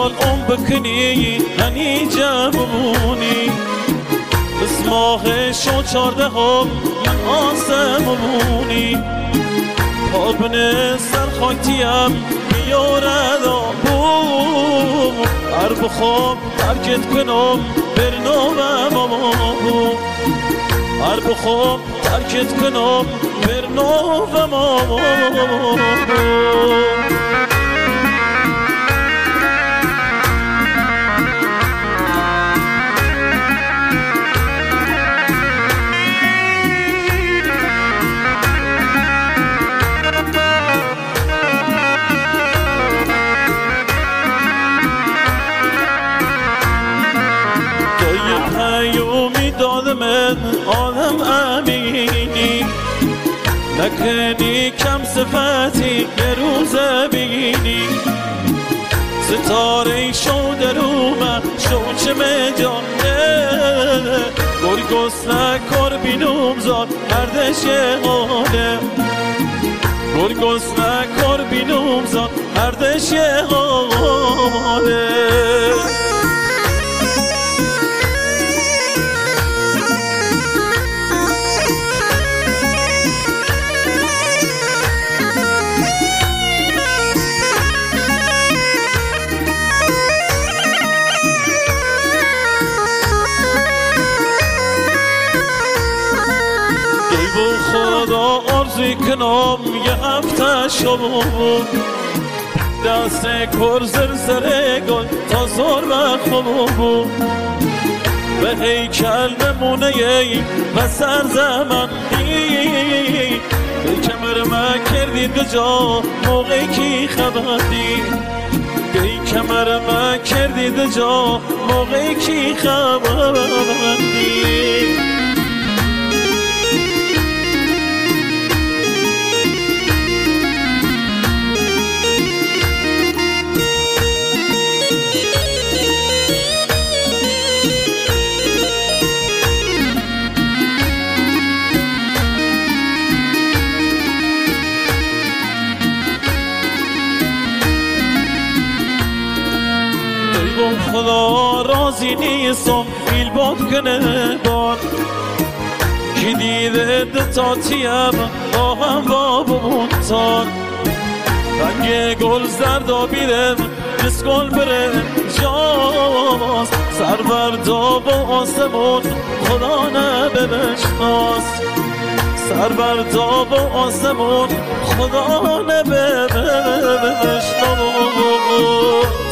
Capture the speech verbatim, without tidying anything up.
سال اون بکنی هنی جمعونی بس ماه شو چارده هم آسمونی پابن سر خاکتیم بیارد آبو هر بخوام ترکت کنم برنامه مامو هر بخوام ترکت کنم برنامه مامو من آدم امینی نکنی کم صفتی یه روز بگینی ستاره شو در اومه شو چه مجانه گرگس نکار بینوم زاد هردش یه حاله گرگس نکار بینوم زاد هردش یه حاله خدا آرزوی کنم یه هفته شما بود دست کر زرزره گل تا زور و خمو بود به هیکل نمونه ای و سرزمندی به کمر ما کردی دو جا موقعی که خبردی به کمر ما کردی دو جا موقعی که خبردی خدا راضی نیستم بیل باد کنه بار کی دیده دتاتیم با هم با بونتار رنگ گل زردا بیرم جس گل بره جاز سر بردا با آسمون خدا نبه بشناس سر بردا با آسمون خدا نبه بشناس